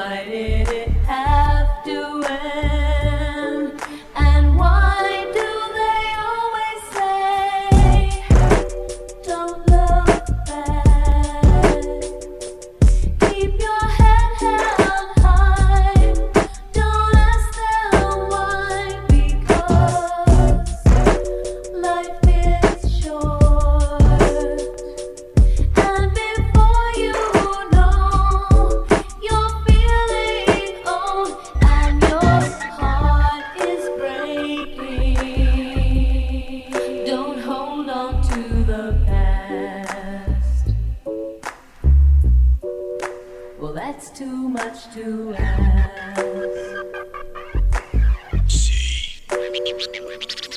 Why did it have to end? And why do they always say, don't look back? Keep your head held high. Don't ask them why, because life is short. And before you know, you're feeling old and your heart is breaking. Don't hold on to the past. Well, that's too much to ask. See.